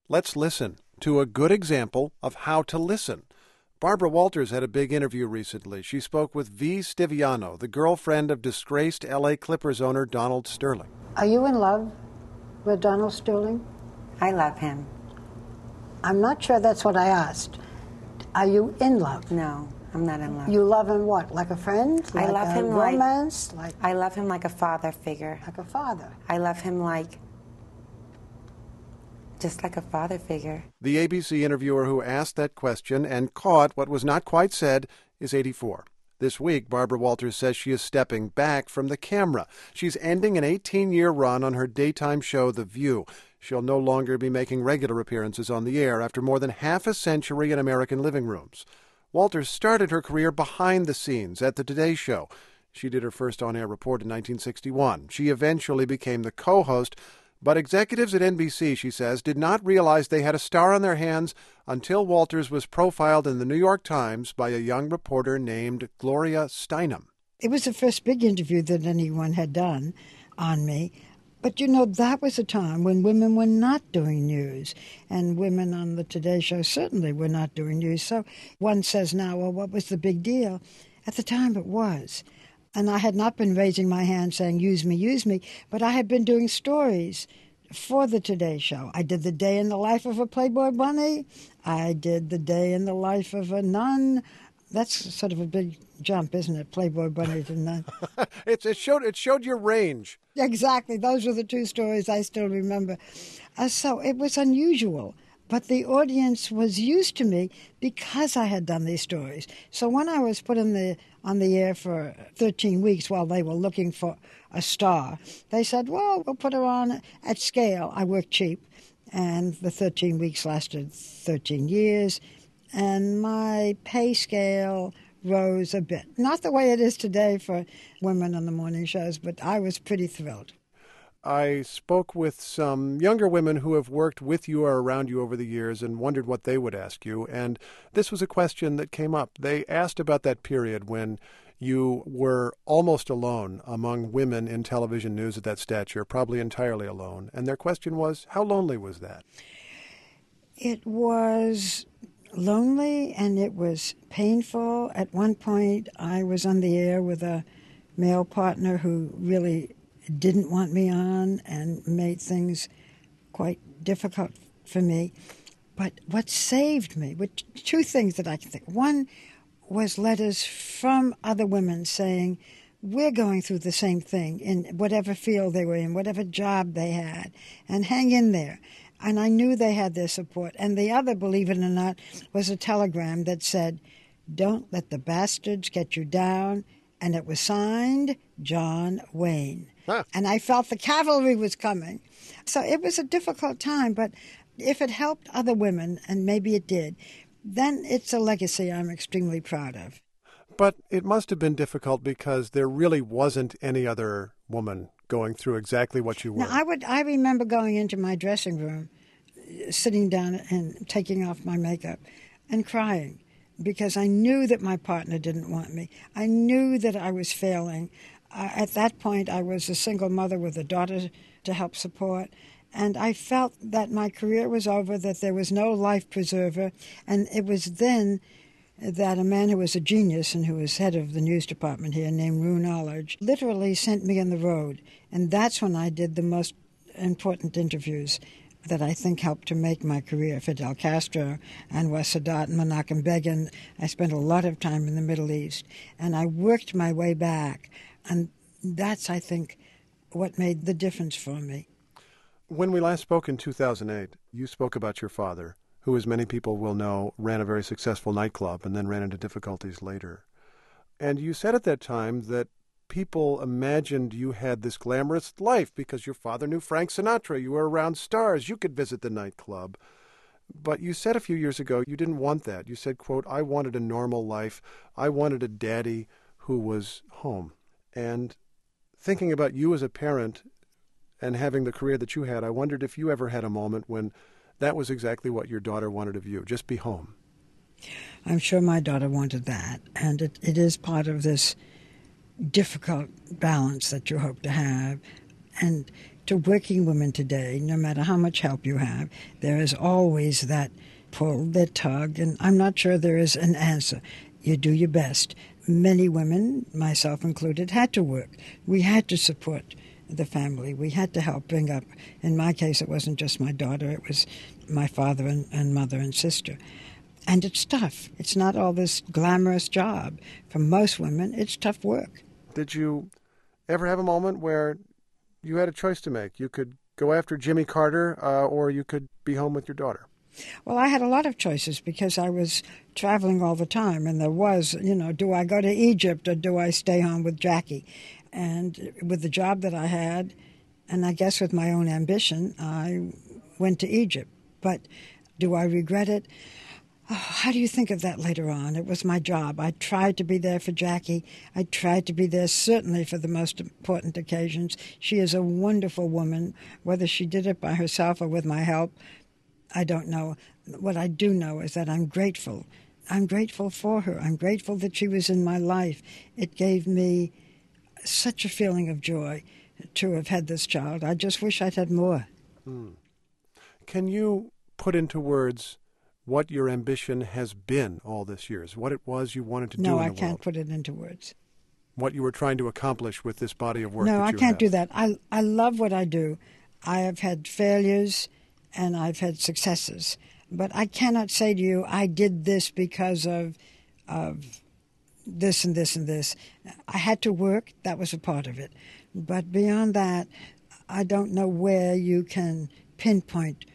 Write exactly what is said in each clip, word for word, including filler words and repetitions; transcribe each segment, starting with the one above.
Let's listen to a good example of how to listen. Barbara Walters had a big interview recently. She spoke with V. Stiviano, the girlfriend of disgraced L A Clippers owner Donald Sterling. Are you in love with Donald Sterling? I love him. I'm not sure that's what I asked. Are you in love? No, I'm not in love. You love him what? Like a friend? Like I love a him romance? like, like I love him like a father figure. Like a father? I love him like, just like a father figure. The A B C interviewer who asked that question and caught what was not quite said is eighty-four. This week, Barbara Walters says she is stepping back from the camera. She's ending an eighteen-year run on her daytime show, The View. She'll no longer be making regular appearances on the air after more than half a century in American living rooms. Walters started her career behind the scenes at The Today Show. She did her first on-air report in nineteen sixty-one. She eventually became the co-host, but executives at N B C, she says, did not realize they had a star on their hands until Walters was profiled in the New York Times by a young reporter named Gloria Steinem. It was the first big interview that anyone had done on me. But, you know, that was a time when women were not doing news, and women on the Today Show certainly were not doing news. So one says now, well, what was the big deal? At the time, it was. And I had not been raising my hand saying, use me, use me, but I had been doing stories for the Today Show. I did the day in the life of a Playboy bunny. I did the day in the life of a nun. That's sort of a big jump, isn't it? Playboy bunny to nun. it's, it showed it showed your range. Exactly. Those were the two stories I still remember. Uh, so it was unusual. But the audience was used to me because I had done these stories. So when I was put in the on the air for thirteen weeks while they were looking for a star, they said, well, we'll put her on at scale. I worked cheap, and the thirteen weeks lasted thirteen years, and my pay scale rose a bit. Not the way it is today for women on the morning shows, but I was pretty thrilled. I spoke with some younger women who have worked with you or around you over the years and wondered what they would ask you. And this was a question that came up. They asked about that period when you were almost alone among women in television news at that stature, probably entirely alone. And their question was, how lonely was that? It was lonely and it was painful. At one point, I was on the air with a male partner who really didn't want me on and made things quite difficult for me. But what saved me were two things that I can think. One was letters from other women saying, we're going through the same thing in whatever field they were in, whatever job they had, and hang in there. And I knew they had their support. And the other, believe it or not, was a telegram that said, don't let the bastards get you down. And it was signed John Wayne. Huh. And I felt the cavalry was coming. So it was a difficult time, but if it helped other women, and maybe it did, then it's a legacy I'm extremely proud of. But it must have been difficult because there really wasn't any other woman going through exactly what you were. Now, I would. I remember going into my dressing room, sitting down and taking off my makeup and crying because I knew that my partner didn't want me. I knew that I was failing. Uh, at that point, I was a single mother with a daughter to help support. And I felt that my career was over, that there was no life preserver. And it was then that a man who was a genius and who was head of the news department here named Roone Arledge literally sent me on the road. And that's when I did the most important interviews that I think helped to make my career. Fidel Castro, Anwar Sadat, and Menachem Begin. I spent a lot of time in the Middle East. And I worked my way back. And that's, I think, what made the difference for me. When we last spoke in two thousand eight, you spoke about your father, who, as many people will know, ran a very successful nightclub and then ran into difficulties later. And you said at that time that people imagined you had this glamorous life because your father knew Frank Sinatra. You were around stars. You could visit the nightclub. But you said a few years ago you didn't want that. You said, quote, I wanted a normal life. I wanted a daddy who was home. And thinking about you as a parent and having the career that you had, I wondered if you ever had a moment when that was exactly what your daughter wanted of you, just be home. I'm sure my daughter wanted that, and it, it is part of this difficult balance that you hope to have. And to working women today, no matter how much help you have, there is always that pull, that tug, and I'm not sure there is an answer. You do your best. Many women, myself included, had to work. We had to support the family. We had to help bring up. In my case, it wasn't just my daughter. It was my father and, and mother and sister. And it's tough. It's not all this glamorous job. For most women, it's tough work. Did you ever have a moment where you had a choice to make? You could go after Jimmy Carter uh, or you could be home with your daughter. Well, I had a lot of choices because I was traveling all the time, and there was, you know, do I go to Egypt or do I stay home with Jackie? And with the job that I had, and I guess with my own ambition, I went to Egypt. But do I regret it? Oh, how do you think of that later on? It was my job. I tried to be there for Jackie. I tried to be there certainly for the most important occasions. She is a wonderful woman. Whether she did it by herself or with my help, I don't know. What I do know is that I'm grateful. I'm grateful for her. I'm grateful that she was in my life. It gave me such a feeling of joy to have had this child. I just wish I'd had more. Hmm. Can you put into words what your ambition has been all this years, what it was you wanted to do no, in the I world? No, I can't put it into words. What you were trying to accomplish with this body of work No, that I you can't have. do that. I, I love what I do. I have had failures and I've had successes. But I cannot say to you, I did this because of of this and this and this. I had to work. That was a part of it. But beyond that, I don't know where you can pinpoint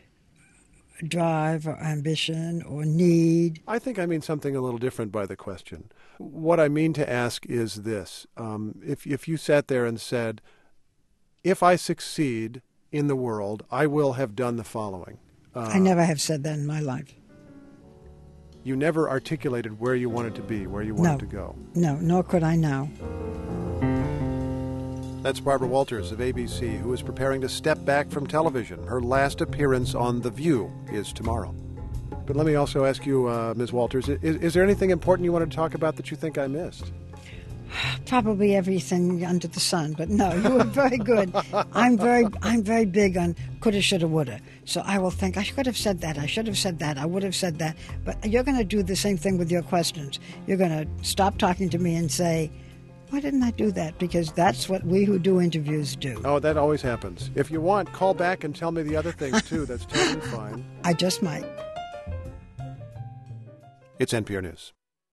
drive or ambition or need. I think I mean something a little different by the question. What I mean to ask is this. Um, if, if you sat there and said, if I succeed in the world, I will have done the following. Uh, I never have said that in my life. You never articulated where you wanted to be, where you wanted no, to go. No, nor could I now. That's Barbara Walters of A B C, who is preparing to step back from television. Her last appearance on The View is tomorrow. But let me also ask you, uh, Miz Walters, is, is there anything important you wanted to talk about that you think I missed? Probably everything under the sun, but no, you were very good. I'm very, I'm very big on coulda, shoulda, woulda. So I will think I should have said that. I should have said that. I would have said that. But you're going to do the same thing with your questions. You're going to stop talking to me and say, "Why didn't I do that?" Because that's what we who do interviews do. Oh, that always happens. If you want, call back and tell me the other things too. That's totally fine. I just might. It's N P R News.